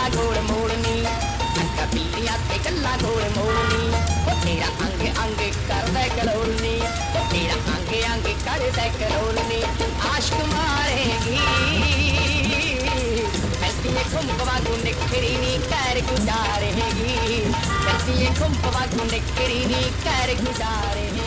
गल्ला गोल मोड़नी अंका पीलिया ते गल्ला गोल मोड़नी ओ तेरा अंग अंग कर दे करोलनी ओ तेरा अंग अंग कर दे करोलनी आशिक मारेगी ऐसी घुम्प वागू निखरी नी कर गुजारेगी ऐसी घुम्प वागू निखरी नी कर गुजारेगी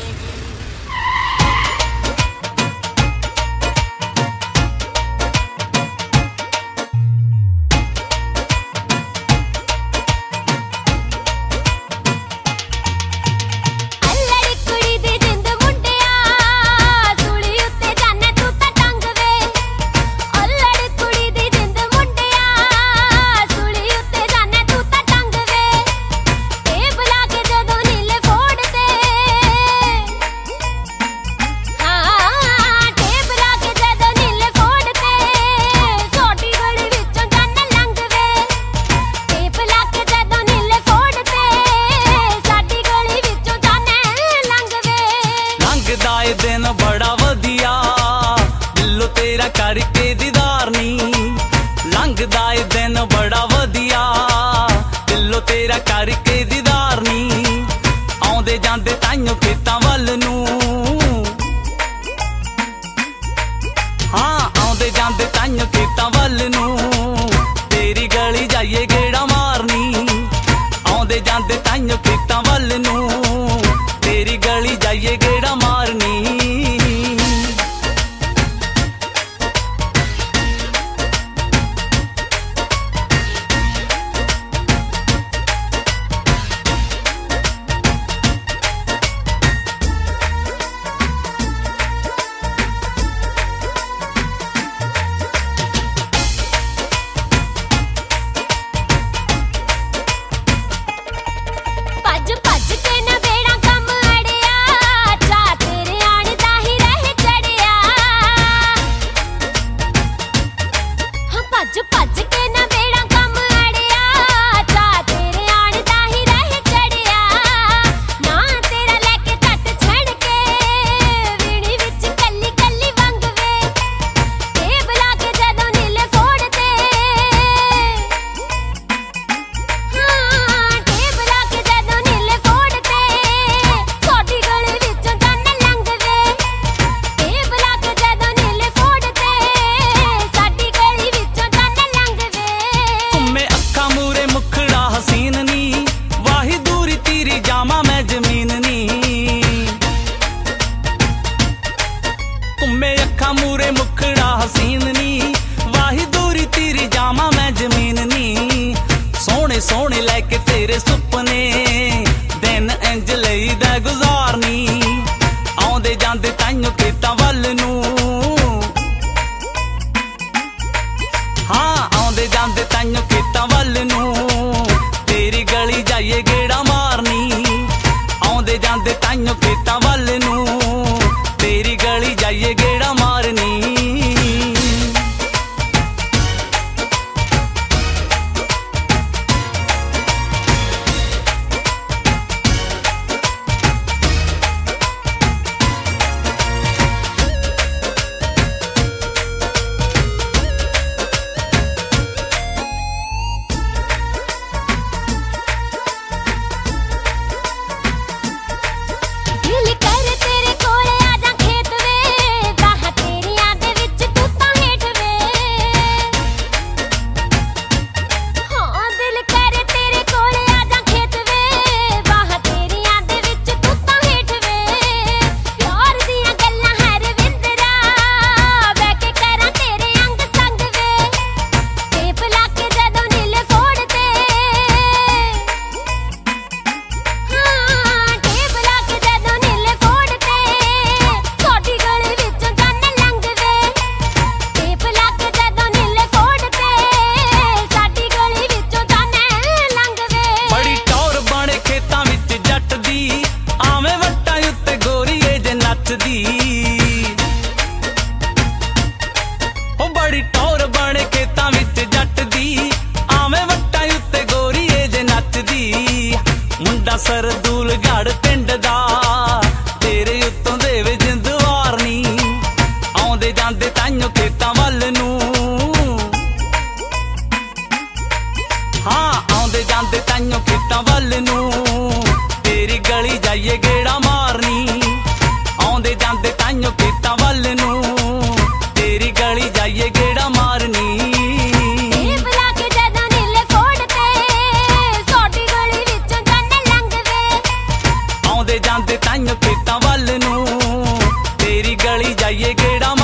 दिन बड़ा वधिया दिलों तेरा करके दीदार नी लंघदा ए दिन बड़ा वधिया दिलों तेरा करके दीदार नी आउंदे जांदे ताइयों खेतां वल नूं हाँ आउंदे जांदे ताइयों खेतां वल नूं तेरी गली जाइए गेड़ा मारनी आउंदे जांदे ताइयों खेतां वल नूं तेरी गली जाइए गेड़ा मारनी मूरे मुखड़ा हसीन नी वाही दूरी तेरी जामा मैं जमीन नी सोने सोने लैके तेरे सुपने दिन इंज लईदा गुजारनी आउंदे जांदे ताइयों खेतां वल नूं हाँ आउंदे जांदे ताइयों खेतां वल नूं तेरी गली जाइए गेड़ा मारनी आउंदे जांदे ताइयों खेतां वल नूं तेरी गली जाइए गेड़ा मारनी बड़ी टौर बने खेतां विच जट दी आवें वट्टां उत्ते गोरीए जे नचदी मुंडा सरदूल गढ़ पिंड दा तेरे उत्तों देवे जिंद वारनी आउंदे जांदे ताइयों खेतां वल नूं ਲਾਈਏ ਗੇੜਾ